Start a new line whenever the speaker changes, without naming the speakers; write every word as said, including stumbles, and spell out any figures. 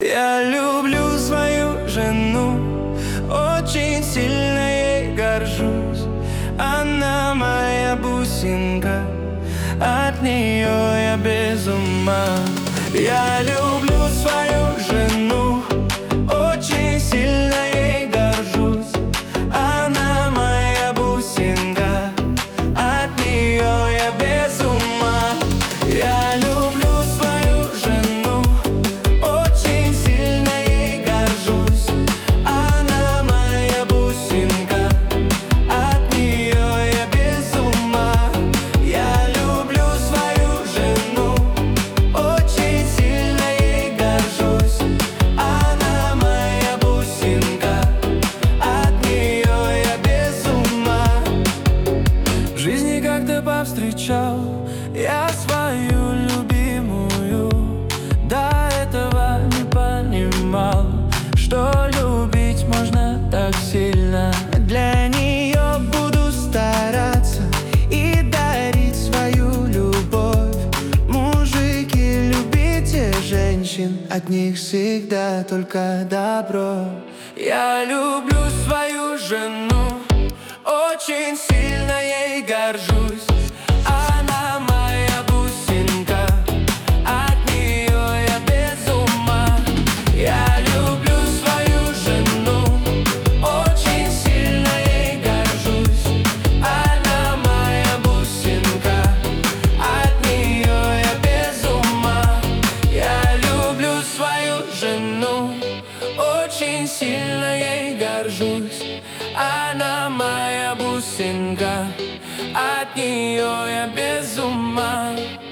Я люблю свою жену, очень сильно ей горжусь. Она моя бусинка, от нее я без ума. Я люблю свою жену, очень сильно ей горжусь. Она моя бусинка, от нее я без ума. Я люблю свою жену, очень сильно ей горжусь. Она моя бусинка, от нее я без ума. Я люблю свою жену, очень сильно ей горжусь. Она моя бусинка, от нее я без ума. В жизни как-то повстречал я свою любимую. До этого не понимал, что любить можно так сильно. Для нее буду стараться и дарить свою любовь. Мужики, любите женщин, от них всегда только добро. Я люблю свою жену, очень сильно ей горжусь. Она моя бусинка, от нее я без ума. Я люблю свою жену, очень сильно ей горжусь. Она моя бусинка, от нее я без ума. Я люблю свою жену, очень сильно ей горжусь. Она моя бусинка, от нее я без ума.